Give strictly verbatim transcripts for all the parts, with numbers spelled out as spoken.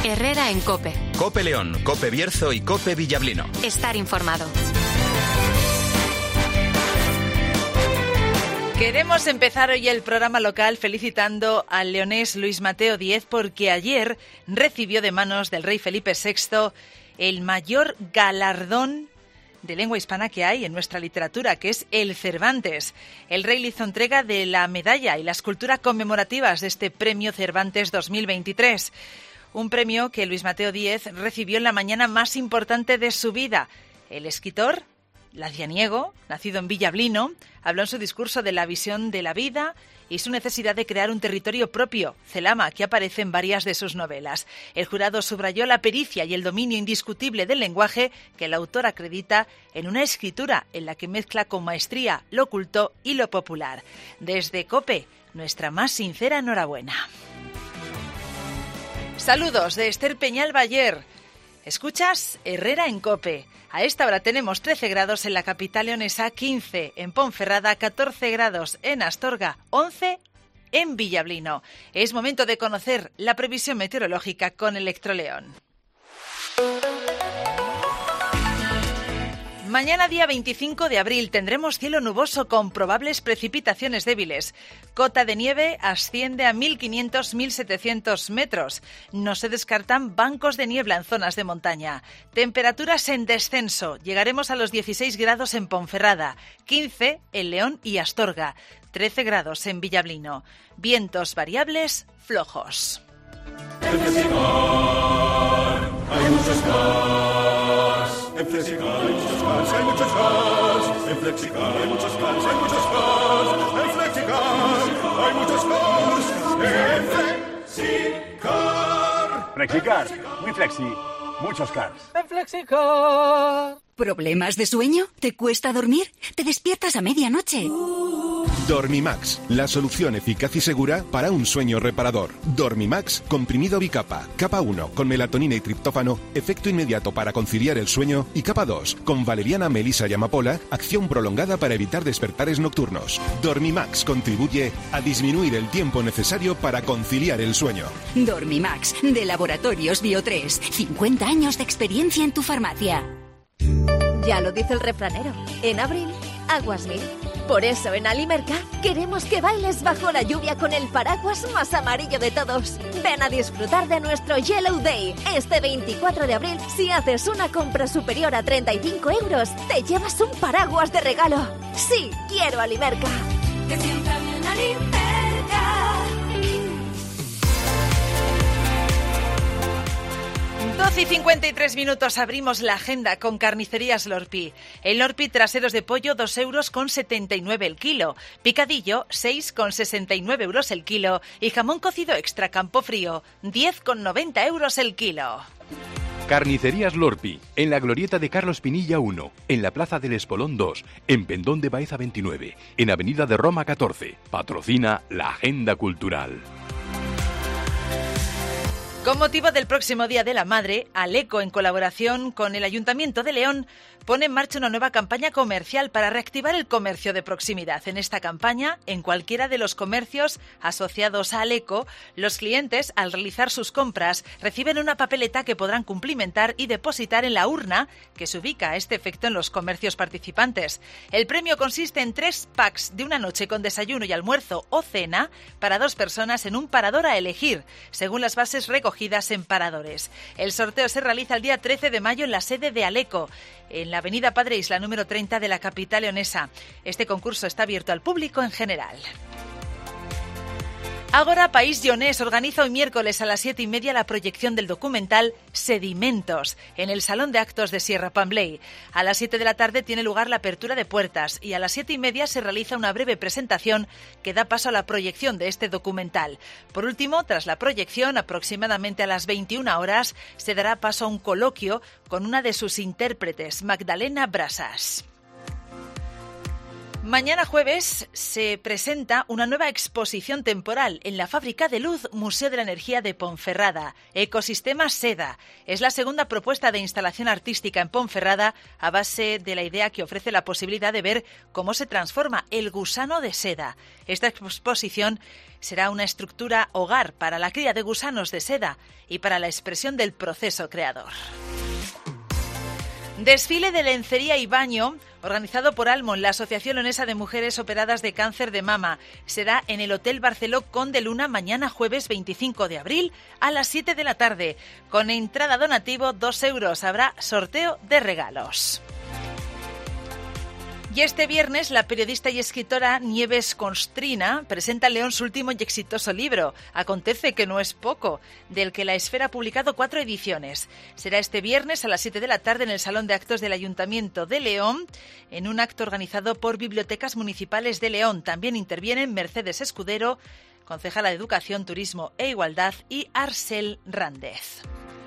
Herrera en COPE. COPE León, COPE Bierzo y COPE Villablino. Estar informado. Queremos empezar hoy el programa local felicitando al leonés Luis Mateo Díez porque ayer recibió de manos del rey Felipe sexto el mayor galardón de lengua hispana que hay en nuestra literatura, que es el Cervantes. El rey le hizo entrega de la medalla y la escultura conmemorativas de este premio Cervantes dos mil veintitrés. Un premio que Luis Mateo Díez recibió en la mañana más importante de su vida. El escritor lacianiego, nacido en Villablino, habló en su discurso de la visión de la vida y su necesidad de crear un territorio propio, Celama, que aparece en varias de sus novelas. El jurado subrayó la pericia y el dominio indiscutible del lenguaje que el autor acredita en una escritura en la que mezcla con maestría lo culto y lo popular. Desde COPE, nuestra más sincera enhorabuena. Saludos de Esther Peñal Bayer. Escuchas Herrera en COPE. A esta hora tenemos trece grados en la capital leonesa, quince en Ponferrada, catorce grados en Astorga, once en Villablino. Es momento de conocer la previsión meteorológica con Electroleón. Mañana, día veinticinco de abril, tendremos cielo nuboso con probables precipitaciones débiles. Cota de nieve asciende a mil quinientos a mil setecientos metros. No se descartan bancos de niebla en zonas de montaña. Temperaturas en descenso. Llegaremos a los dieciséis grados en Ponferrada, quince en León y Astorga, trece grados en Villablino. Vientos variables flojos. En Flexicar hay muchos cars. En Flexicar hay muchos cars, hay muchos cars. En Flexicar hay muchos cars, hay muchos cars. En Flexicar hay muchos cars. En Flexicar. Flexicar, muy flexi, muchos cars. En Flexicar. ¿Problemas de sueño? ¿Te cuesta dormir? ¿Te despiertas a medianoche? Dormimax, la solución eficaz y segura para un sueño reparador. Dormimax, comprimido bicapa. Capa uno, con melatonina y triptófano, efecto inmediato para conciliar el sueño. Y capa dos, con valeriana, melisa y amapola, acción prolongada para evitar despertares nocturnos. Dormimax contribuye a disminuir el tiempo necesario para conciliar el sueño. Dormimax, de Laboratorios Bio tres. cincuenta años de experiencia en tu farmacia. Ya lo dice el refranero. En abril, aguas mil. Por eso en Alimerca queremos que bailes bajo la lluvia con el paraguas más amarillo de todos. Ven a disfrutar de nuestro Yellow Day. Este veinticuatro de abril, si haces una compra superior a treinta y cinco euros, te llevas un paraguas de regalo. Sí, quiero Alimerca. Que siempre en Alimerca. doce y cincuenta y tres minutos, abrimos la agenda con Carnicerías Lorpi. El Lorpi traseros de pollo, dos euros con setenta y nueve el kilo. Picadillo, seis con sesenta y nueve euros el kilo. Y jamón cocido extra Campofrío, diez con noventa euros el kilo. Carnicerías Lorpi, en la glorieta de Carlos Pinilla uno, en la Plaza del Espolón dos, en Pendón de Baeza veintinueve, en Avenida de Roma catorce. Patrocina la Agenda Cultural. Con motivo del próximo Día de la Madre, Aleco, en colaboración con el Ayuntamiento de León, pone en marcha una nueva campaña comercial para reactivar el comercio de proximidad. En esta campaña, en cualquiera de los comercios asociados a Aleco, los clientes, al realizar sus compras, reciben una papeleta que podrán cumplimentar y depositar en la urna que se ubica a este efecto en los comercios participantes. El premio consiste en tres packs de una noche con desayuno y almuerzo o cena para dos personas en un parador a elegir, según las bases recogidas en paradores. El sorteo se realiza el día trece de mayo en la sede de Aleco, en la avenida Padre Isla número treinta de la capital leonesa. Este concurso está abierto al público en general. Agora País Lleonés organiza hoy miércoles a las siete y media la proyección del documental Sedimentos en el Salón de Actos de Sierra Pambley. A las siete de la tarde tiene lugar la apertura de puertas y a las siete y media se realiza una breve presentación que da paso a la proyección de este documental. Por último, tras la proyección, aproximadamente a las veintiuna horas, se dará paso a un coloquio con una de sus intérpretes, Magdalena Brasas. Mañana jueves se presenta una nueva exposición temporal en la Fábrica de Luz Museo de la Energía de Ponferrada, Ecosistema Seda. Es la segunda propuesta de instalación artística en Ponferrada a base de la idea que ofrece la posibilidad de ver cómo se transforma el gusano de seda. Esta exposición será una estructura hogar para la cría de gusanos de seda y para la expresión del proceso creador. Desfile de lencería y baño organizado por Almon, la Asociación Leonesa de Mujeres Operadas de Cáncer de Mama. Será en el Hotel Barceló Conde Luna mañana jueves veinticinco de abril a las siete de la tarde. Con entrada donativo dos euros. Habrá sorteo de regalos. Y este viernes la periodista y escritora Nieves Constrina presenta en León su último y exitoso libro, Acontece que no es poco, del que la Esfera ha publicado cuatro ediciones. Será este viernes a las siete de la tarde en el Salón de Actos del Ayuntamiento de León, en un acto organizado por Bibliotecas Municipales de León. También intervienen Mercedes Escudero, concejala de Educación, Turismo e Igualdad, y Arsel Rández.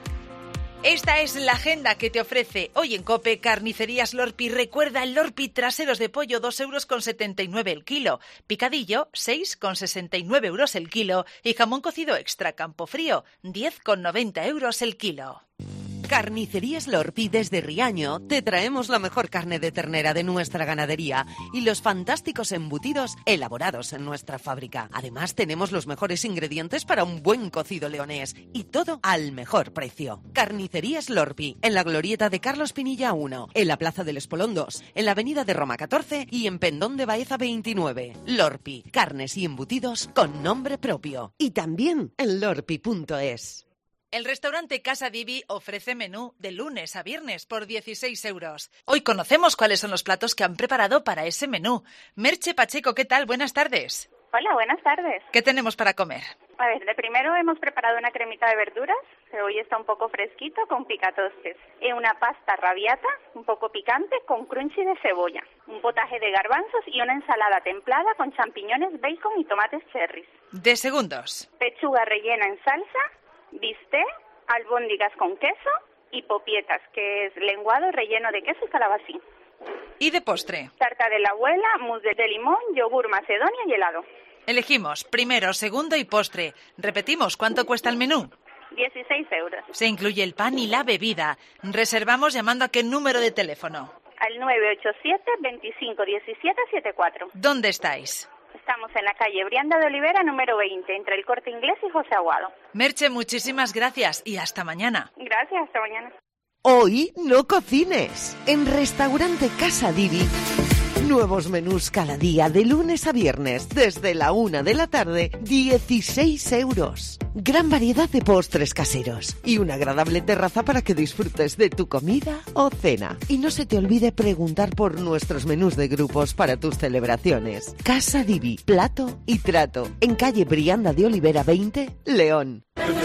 Esta es la agenda que te ofrece hoy en COPE Carnicerías Lorpi. Recuerda el Lorpi traseros de pollo, dos euros con setenta y nueve el kilo. Picadillo, seis con sesenta y nueve euros el kilo. Y jamón cocido extra Campofrío, diez con noventa euros el kilo. Carnicerías Lorpi desde Riaño te traemos la mejor carne de ternera de nuestra ganadería y los fantásticos embutidos elaborados en nuestra fábrica. Además tenemos los mejores ingredientes para un buen cocido leonés y todo al mejor precio. Carnicerías Lorpi en la glorieta de Carlos Pinilla uno, en la Plaza del Espolón dos, en la Avenida de Roma catorce y en Pendón de Baeza veintinueve. Lorpi, carnes y embutidos con nombre propio. Y también en lorpi punto es. El restaurante Casa Divi ofrece menú de lunes a viernes por dieciséis euros. Hoy conocemos cuáles son los platos que han preparado para ese menú. Merche Pacheco, ¿qué tal? Buenas tardes. Hola, buenas tardes. ¿Qué tenemos para comer? A ver, de primero hemos preparado una cremita de verduras, que hoy está un poco fresquito, con picatostes. Y una pasta rabiata, un poco picante, con crunchy de cebolla. Un potaje de garbanzos y una ensalada templada con champiñones, bacon y tomates cherries. De segundos. Pechuga rellena en salsa, bistec, albóndigas con queso y popietas, que es lenguado relleno de queso y calabacín. ¿Y de postre? Tarta de la abuela, mousse de limón, yogur macedonia y helado. Elegimos primero, segundo y postre. Repetimos, ¿cuánto cuesta el menú? dieciséis euros. Se incluye el pan y la bebida. Reservamos llamando a qué número de teléfono. Al nueve ocho siete, veinticinco diecisiete setenta y cuatro. ¿Dónde estáis? Estamos en la calle Brianda de Olivera, número veinte, entre el Corte Inglés y José Aguado. Merche, muchísimas gracias y hasta mañana. Gracias, hasta mañana. Hoy no cocines. En Restaurante Casa Divi. Nuevos menús cada día, de lunes a viernes, desde la una de la tarde, dieciséis euros. Gran variedad de postres caseros y una agradable terraza para que disfrutes de tu comida o cena. Y no se te olvide preguntar por nuestros menús de grupos para tus celebraciones. Casa Divi, plato y trato, en calle Brianda de Olivera veinte, León. En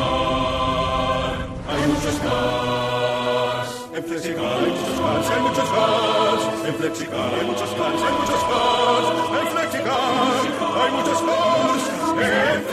Flexicar hay muchos cars. En Flexicar hay muchos cars, hay muchos cars. En Flexicar hay muchos cars, hay muchos cars. En Flexicar hay muchos cars. En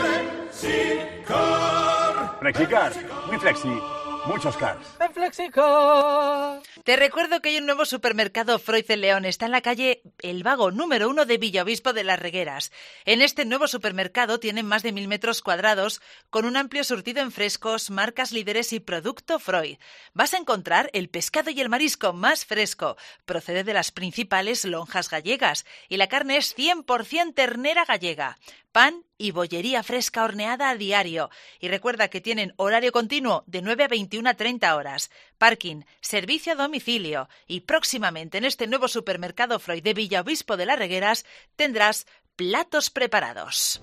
Flexicar. Flexicar, muy flexi, muchos cars. En Flexicar. Te recuerdo que hay un nuevo supermercado Freud en León. Está en la calle El Vago, número uno de Villaobispo de las Regueras. En este nuevo supermercado tienen más de mil metros cuadrados con un amplio surtido en frescos, marcas líderes y producto Freud. Vas a encontrar el pescado y el marisco más fresco. Procede de las principales lonjas gallegas y la carne es cien por ciento ternera gallega. Pan y bollería fresca horneada a diario. Y recuerda que tienen horario continuo de nueve a veintiuna a treinta horas. Parking, servicio a domicilio. Y próximamente en este nuevo supermercado Freud de Villaobispo de las Regueras tendrás platos preparados.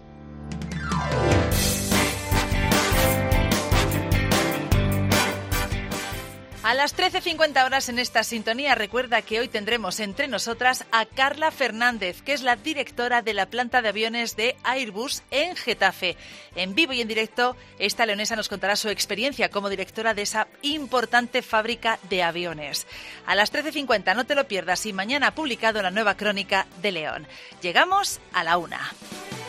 A las trece cincuenta horas en esta sintonía, recuerda que hoy tendremos entre nosotras a Carla Fernández, que es la directora de la planta de aviones de Airbus en Getafe. En vivo y en directo, esta leonesa nos contará su experiencia como directora de esa importante fábrica de aviones. A las trece cincuenta, no te lo pierdas, y mañana ha publicado la nueva crónica de León. Llegamos a la una.